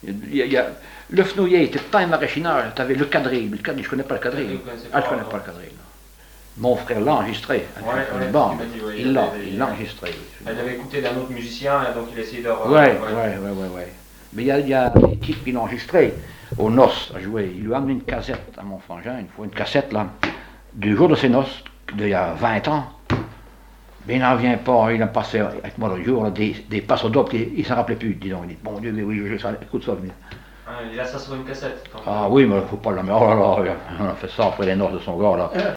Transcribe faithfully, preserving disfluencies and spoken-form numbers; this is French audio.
Il y a, il y a, le fenouillet n'était pas un maraîchinage, tu avais le quadrille, le quadrille, je ne connais pas le quadrille. Ah, je ne connais pas le quadrille. Mon frère l'a enregistré, ouais, ouais, bande. Dit, ouais, il l'a il l'a enregistré. Elle avait écouté d'un autre musicien, donc il a essayé de... Oui, oui, oui, oui. Mais il y a, il y a des types qui l'ont enregistré aux noces à jouer. Il lui a amené une cassette à mon frangin, une fois une cassette là, du jour de ses noces, d'il y a vingt ans. Mais il n'en vient pas, il a passé avec moi le jour là, des, des passes au dope, il ne s'en rappelait plus, disons. Il dit, bon Dieu, oui, je, je, écoute ça. Ah, il a ça sur une cassette. Ah oui, mais il ne faut pas la mettre. Oh là là, on a fait ça après les noces de son gars là.